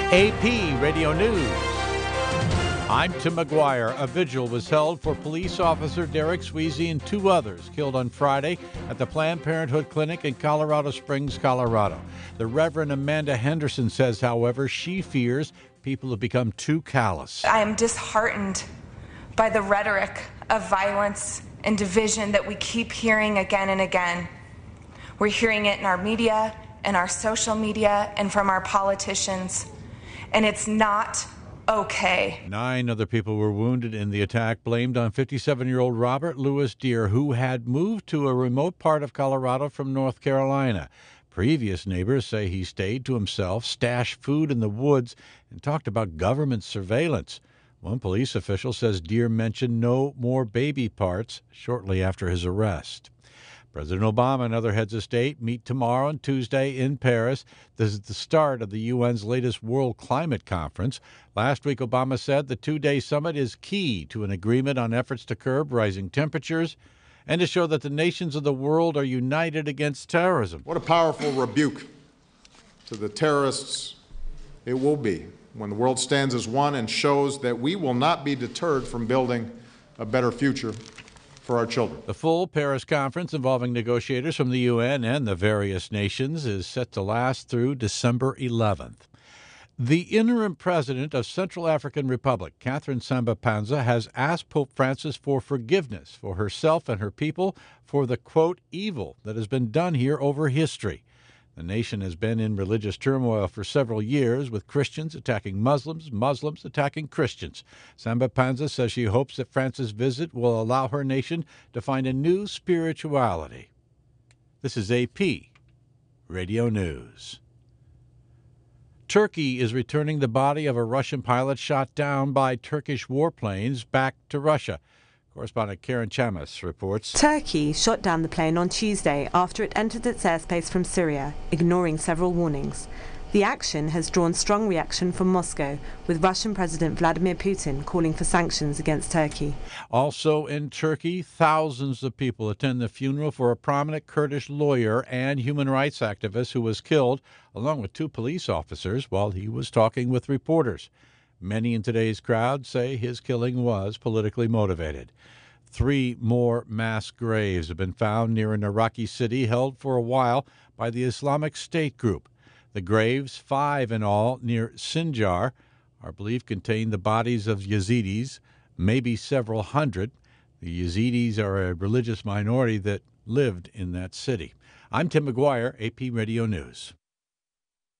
AP Radio News. I'm Tim McGuire. A vigil was held for police officer Derek Sweezy and two others killed on Friday at the Planned Parenthood Clinic in Colorado Springs, Colorado. The Reverend Amanda Henderson says, however, she fears people have become too callous. I am disheartened by the rhetoric of violence and division that we keep hearing again and again. We're hearing it in our media, in our social media, and from our politicians. And it's not okay. 9 other people were wounded in the attack, blamed on 57-year-old Robert Louis Deere, who had moved to a remote part of Colorado from North Carolina. Previous neighbors say he stayed to himself, stashed food in the woods, and talked about government surveillance. One police official says Deere mentioned no more baby parts shortly after his arrest. President Obama and other heads of state meet tomorrow and Tuesday in Paris. This is the start of the UN's latest World Climate Conference. Last week, Obama said the two-day summit is key to an agreement on efforts to curb rising temperatures and to show that the nations of the world are united against terrorism. What a powerful rebuke to the terrorists it will be when the world stands as one and shows that we will not be deterred from building a better future for our children. The full Paris conference involving negotiators from the UN and the various nations is set to last through December 11th. The interim president of Central African Republic, Catherine Samba-Panza, has asked Pope Francis for forgiveness for herself and her people for the, quote, evil that has been done here over history. The nation has been in religious turmoil for several years, with Christians attacking Muslims, Muslims attacking Christians. Samba-Panza says she hopes that Francis' visit will allow her nation to find a new spirituality. This is AP Radio News. Turkey is returning the body of a Russian pilot shot down by Turkish warplanes back to Russia. Correspondent Karen Chamas reports. Turkey shot down the plane on Tuesday after it entered its airspace from Syria, ignoring several warnings. The action has drawn strong reaction from Moscow, with Russian President Vladimir Putin calling for sanctions against Turkey. Also in Turkey, thousands of people attend the funeral for a prominent Kurdish lawyer and human rights activist who was killed, along with 2 police officers, while he was talking with reporters. Many in today's crowd say his killing was politically motivated. 3 more mass graves have been found near an Iraqi city held for a while by the Islamic State group. The graves, 5 in all, near Sinjar, are believed to contain the bodies of Yazidis, maybe several hundred. The Yazidis are a religious minority that lived in that city. I'm Tim McGuire, AP Radio News.